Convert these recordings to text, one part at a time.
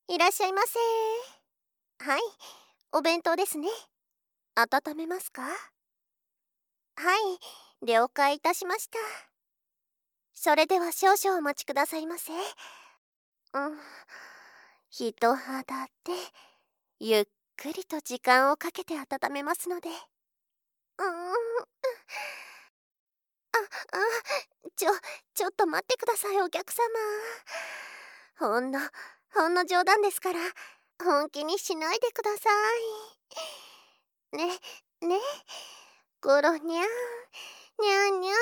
いらっしゃいませ。はい、お弁当ですね。温めますか？はい、了解いたしました。それでは少々お待ちくださいませ。人肌でゆっくりと時間をかけて温めますので。あ、ちょっと待ってください、お客様。ほんの、ほんの冗談ですから、本気にしないでください。ね、ね、ゴロニャン、ニャンニャンニャ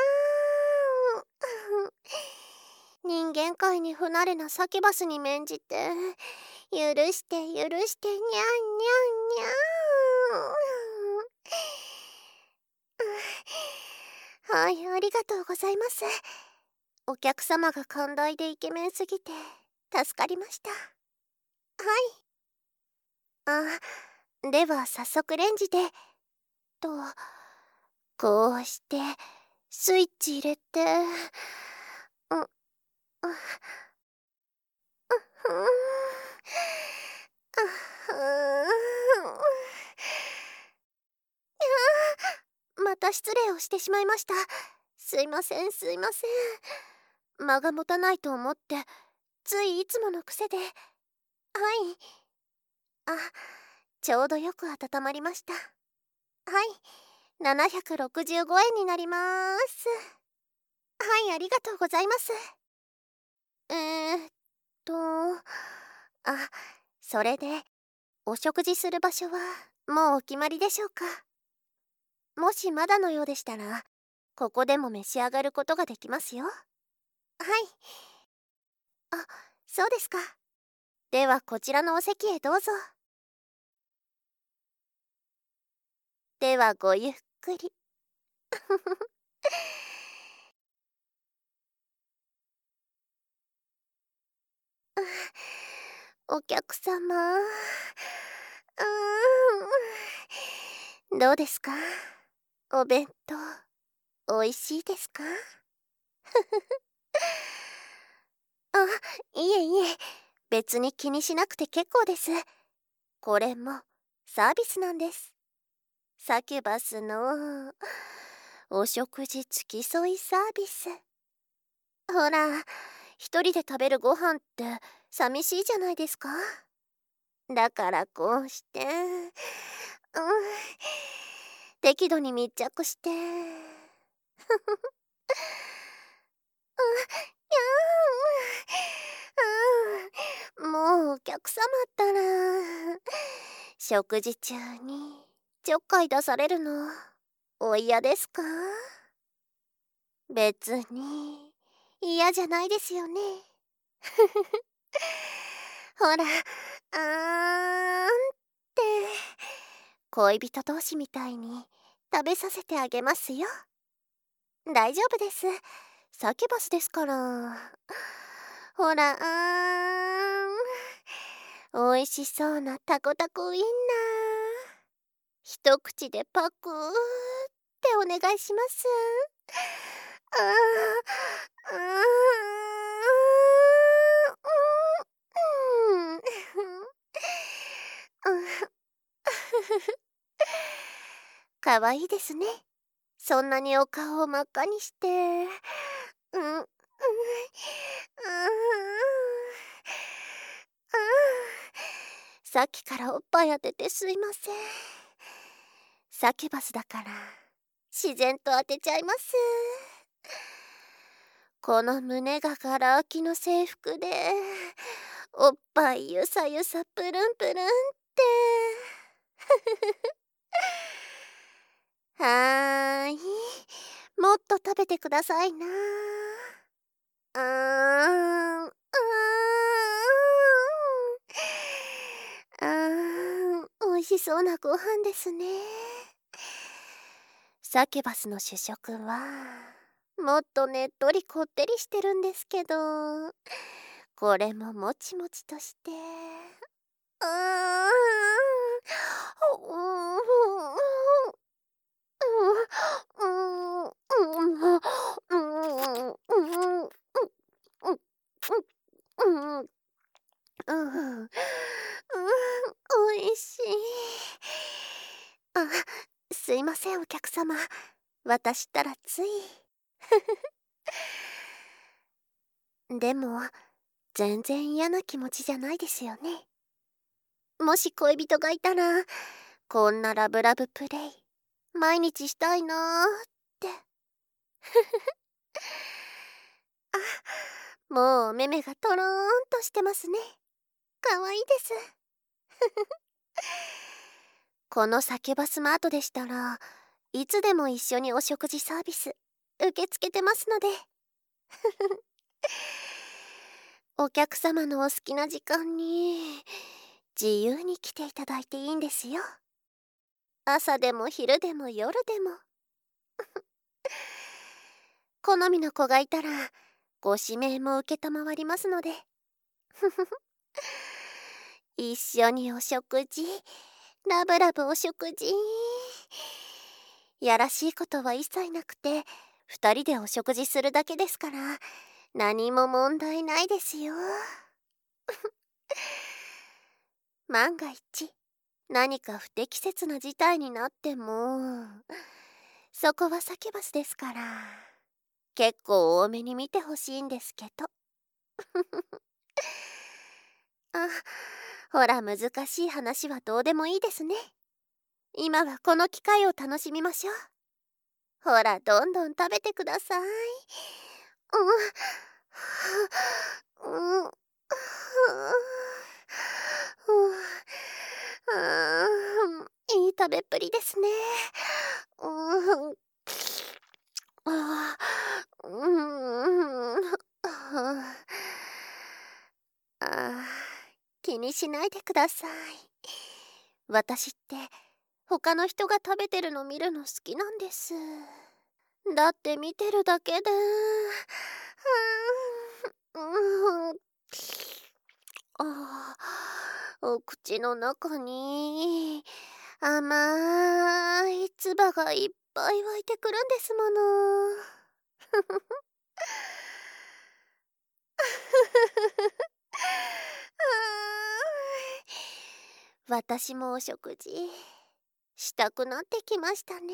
ン。人間界に不慣れなサキュバスに免じて、許して許して、ニャンニャンニャン。はい、ありがとうございます。お客様が寛大でイケメンすぎて助かりました。はい。では早速レンジでと、こうしてスイッチ入れて、う、う、ふん、また失礼をしてしまいました。すいませんすいません。間が持たないと思ってついいつもの癖で。はい。あ、ちょうどよく温まりました。はい、765円になります。はい、ありがとうございます。えーっと、それで、お食事する場所はもうお決まりでしょうか？もしまだのようでしたら、ここでも召し上がることができますよ。はい。あ、そうですか。ではこちらのお席へどうぞ。ではごゆっくり。お客様。どうですか？お弁当、おいしいですか？あ、いえいえ、別に気にしなくて結構です。これもサービスなんです。サキュバスのお食事付き添いサービス。ほら、一人で食べるご飯って寂しいじゃないですか。だからこうして、適度に密着して、もうお客様ったら、食事中にちょっかい出されるのお嫌ですか？別に嫌じゃないですよね。ほら、って恋人同士みたいに食べさせてあげますよ。大丈夫です。サキュバスですから。ほら、おいしそうなタコタコウインナー。一口でパクーってお願いします。あーあー、かわいいですね。そんなにお顔を真っ赤にして。さっきからおっぱい当ててすいません。サキュバスだから自然と当てちゃいます。この胸がガラ空きの制服でおっぱいゆさゆさプルンプルンって。はーい、もっと食べてくださいな。おいしそうなご飯ですね。サキュバスの主食はもっとねっとりこってりしてるんですけど、これももちもちとして、うーおいしい。あ、すいませんお客様。私ったらつい。でも、全然嫌な気持ちじゃないですよね。もし恋人がいたら、こんなラブラブプレイ、毎日したいなーって。もうお目目がトローンとしてますね。かわいいです。このサキュバスマートでしたらいつでも一緒にお食事サービス受け付けてますのでお客様のお好きな時間に自由に来ていただいていいんですよ。朝でも昼でも夜でも好みの子がいたらご指名も承りますので一緒にお食事、ラブラブお食事。やらしいことは一切なくて2人でお食事するだけですから何も問題ないですよ。万が一何か不適切な事態になってもそこはサキュバスですから結構多めに見てほしいんですけどあ、ほら難しい話はどうでもいいですね。今はこの機会を楽しみましょう。ほらどんどん食べてください。うん、うん、いい食べっぷりですね。うん、ああ、気にしないでください。私って他の人が食べてるの見るの好きなんです。だって見てるだけで、あお口の中に甘い唾がいっぱい湧いてくるんですもの。私もお食事したくなってきましたね。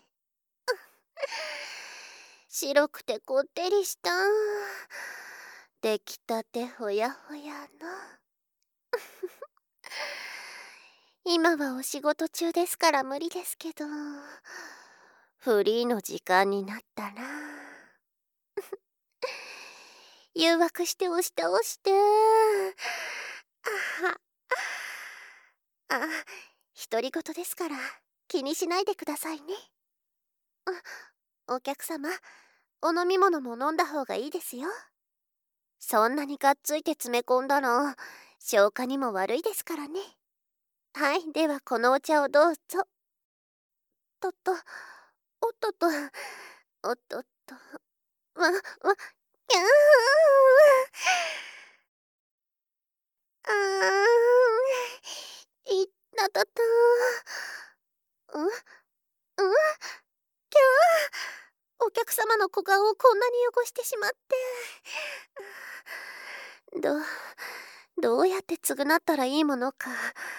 白くてこってりした出来たてほやほやの今はお仕事中ですから無理ですけどフリーの時間になったら誘惑して押し倒して独り言ですから気にしないでくださいね。お客様お飲み物も飲んだ方がいいですよ。そんなにがっついて詰め込んだら消化にも悪いですからね。はい、ではこのお茶をどうぞ。とっと、おっとっと、おっとっと、わ、きゃいったたた。うん、うん、きゃお客様の小顔をこんなに汚してしまって。どうやって償ったらいいものか。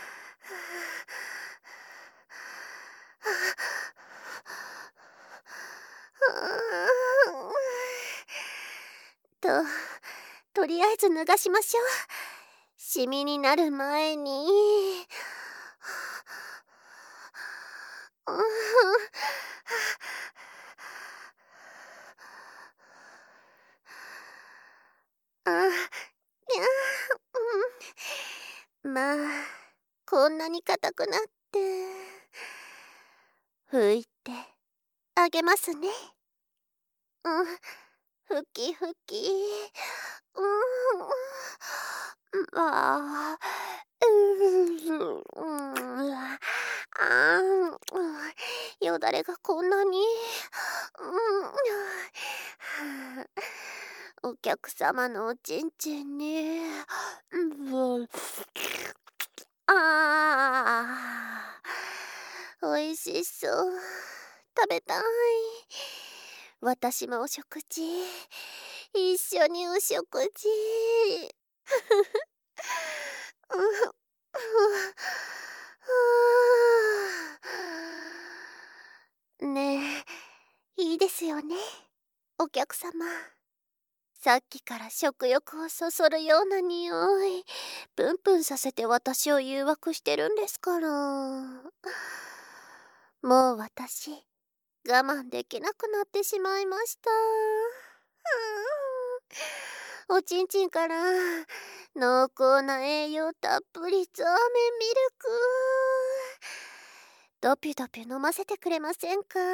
と、とりあえず脱がしましょう。シミになる前に。あ、いや、まあ、こんなに硬くなって。拭いてあげますね。ふきふき。ああ、よだれがこんなに。お客様のおちんちんに。おいしそう。食べたい。私もお食事。一緒にお食事。 ですよね、お客様。さっきから食欲をそそるような匂い、プンプンさせて私を誘惑してるんですから。もう私、我慢できなくなってしまいました。おちんちんから濃厚な栄養たっぷりザーメンミルク。ドピュドピュ飲ませてくれませんか？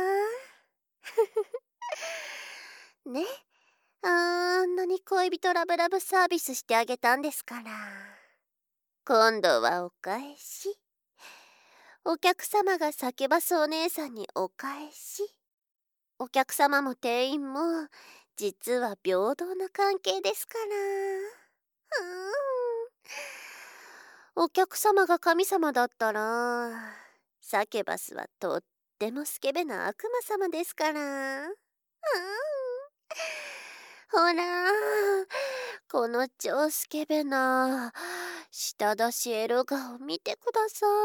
ね、あんなに恋人ラブラブサービスしてあげたんですから。今度はお返し。お客様が叫ばすお姉さんにお返し。お客様も店員も実は平等な関係ですから。お客様が神様だったらサキュバスはとってもスケベな悪魔様ですから。ほら、この超スケベな舌出しエロ顔見てくださ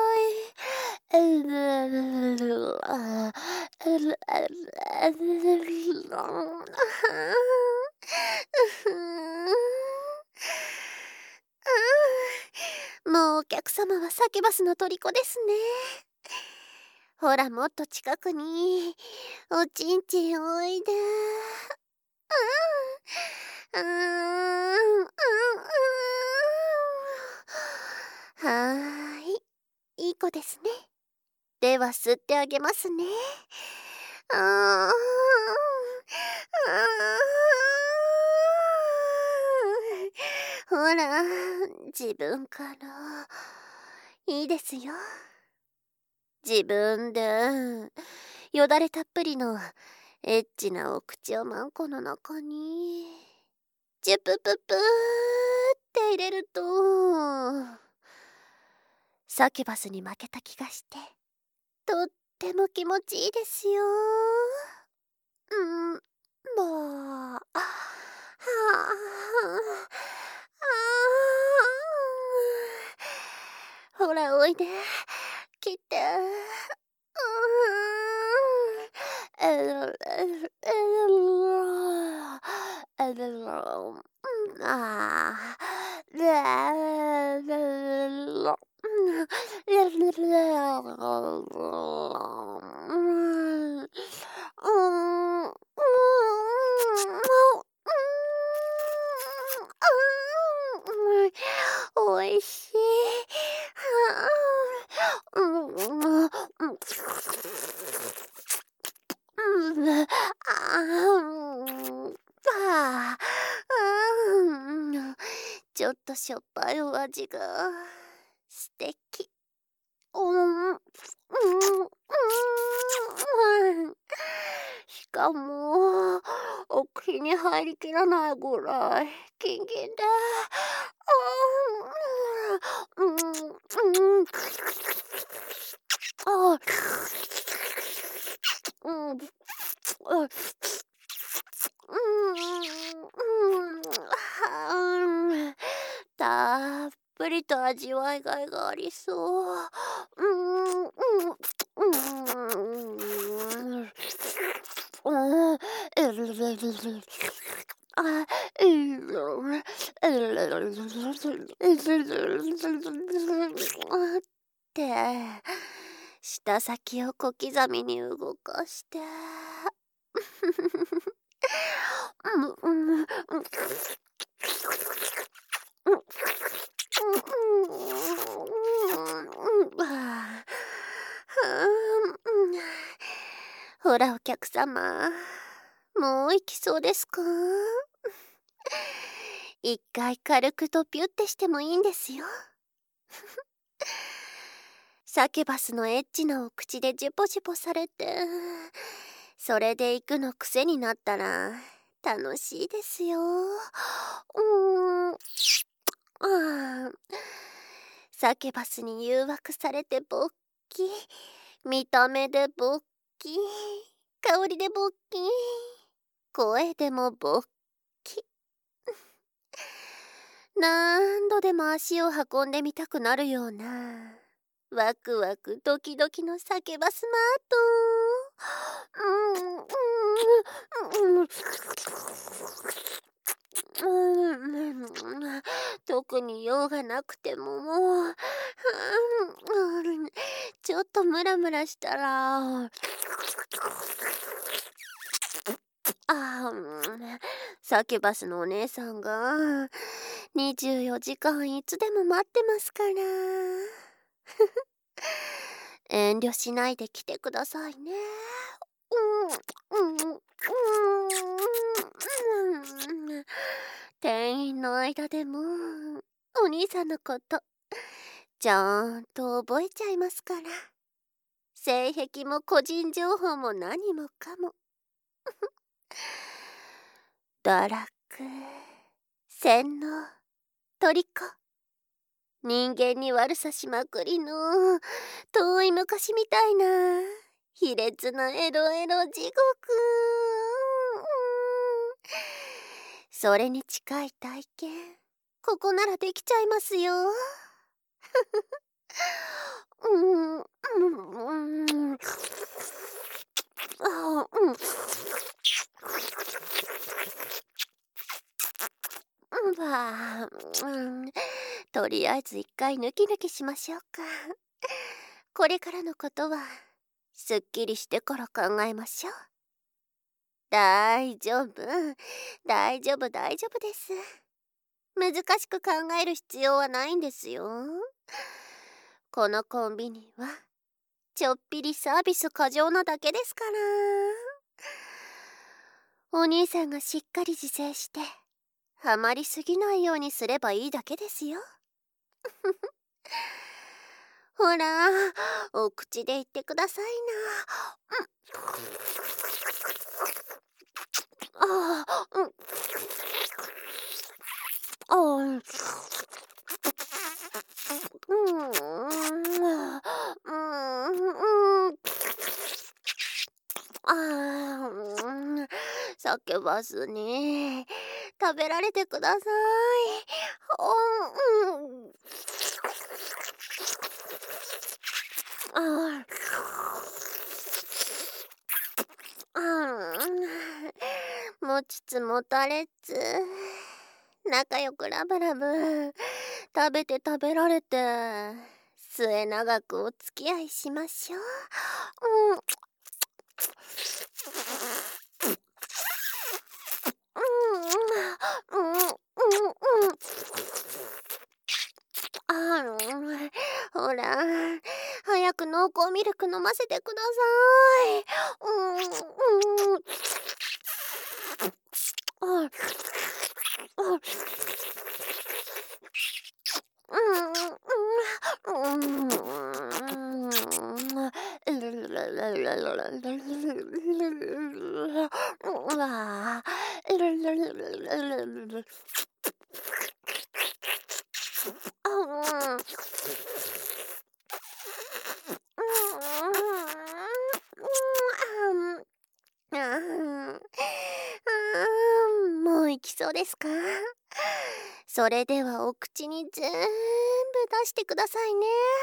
い。もうお客様はサキュバスの虜ですね。ほら、もっと近くにおちんちんおいで。はーい、いい子ですね。では吸ってあげますね。あーほら、自分からいいですよ。自分でよだれたっぷりのエッチなお口をマンコの中にチュプププーって入れるとサキュバスに負けた気がしてとっても気持ちいいですよ。もうはあほらおいで来て。おいしい。ちょっとしょっぱいお味が素敵。しかもお口に入りきらないぐらいキンキンで。たっぷりと味わいがいがありそう。って舌先を小刻みに動かしてほらお客様、もう行きそうですか？一回軽くとピュってしてもいいんですよ。サキュバスのエッチなお口でジュポジュポされて、それで行くの癖になったら楽しいですよ。サキュバスに誘惑されて勃起、見た目で勃起、香りで勃起、声でも勃起。何度でも足を運んでみたくなるようなワクワクドキドキのサキュバスマート。 特に用がなくてももう、ちょっとムラムラしたら、サキュバスのお姉さんが24時間いつでも待ってますから。遠慮しないで来てくださいね。店員の間でもお兄さんのことちゃんと覚えちゃいますから。性癖も個人情報も何もかも。堕落、洗脳、虜、人間に悪さしまくりの遠い昔みたいな卑劣なエロエロ地獄。それに近い体験、ここならできちゃいますよ。とりあえず一回抜き抜きしましょうか。これからのことはすっきりしてから考えましょう。大丈夫、大丈夫、大丈夫です。難しく考える必要はないんですよ。このコンビニはちょっぴりサービス過剰なだけですから。お兄さんがしっかり自制してハマりすぎないようにすればいいだけですよ。ほら、お口で言ってくださいな。叫ばずに食べられてください。持ちつ持たれつ仲良くラブラブ食べて食べられて末永くお付き合いしましょう。ほら、早く濃厚ミルク飲ませてください。もう行きそうですか？それではお口に全部出してくださいね。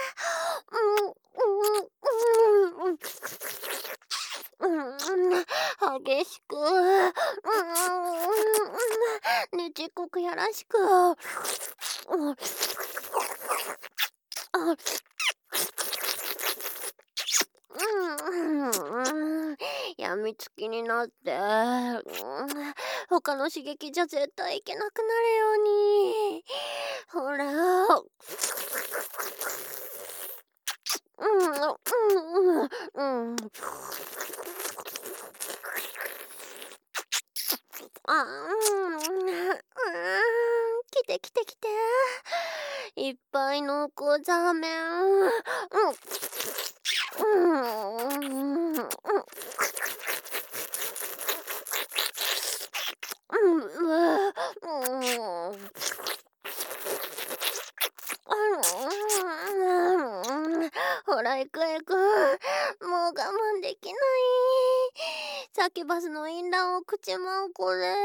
激しく、ねちっこくやらしく。やみつきになって、他の刺激じゃ絶対いけなくなるように。ほら。来て来て来て。いっぱい濃厚ザーメン。ほら行く行く。もう我慢できない。サキュバスの淫乱を食ちまうこれ。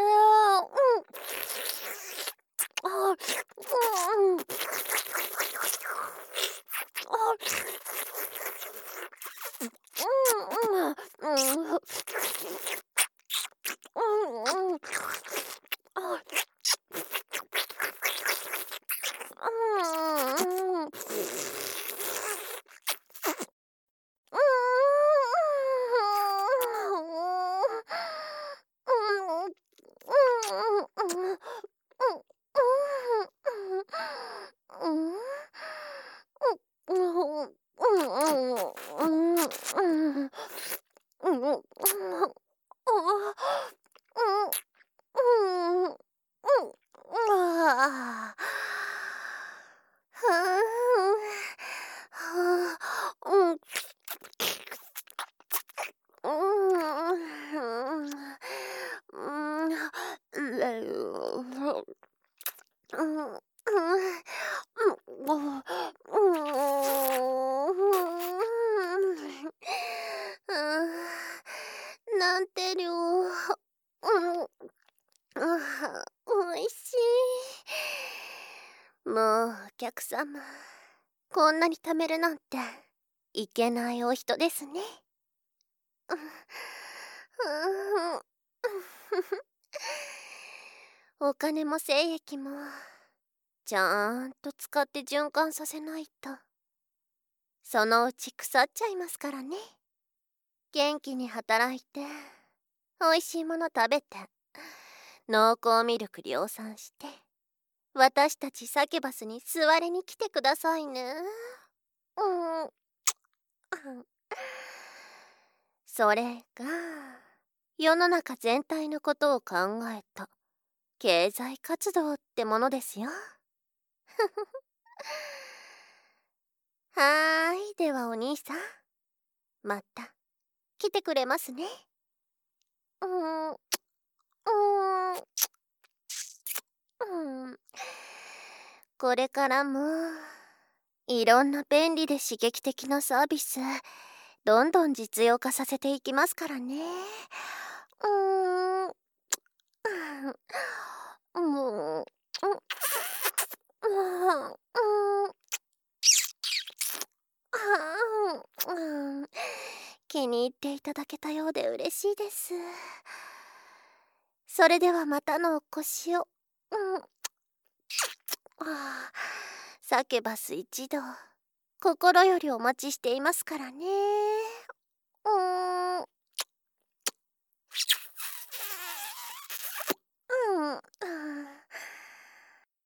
お客様、こんなに貯めるなんていけないお人ですね。お金も精液もちゃんと使って循環させないと、そのうち腐っちゃいますからね。元気に働いて、おいしいもの食べて、濃厚ミルク量産して、私たちサキュバスに座りに来てくださいね。それが世の中全体のことを考えた経済活動ってものですよ。はーい、ではお兄さん、また来てくれますね。うーん、うーん、うん。これからもいろんな便利で刺激的なサービス、どんどん実用化させていきますからね。うーん、もう、気に入っていただけたようで嬉しいです。それではまたのお越しを。サケバス一同、心よりお待ちしていますからね。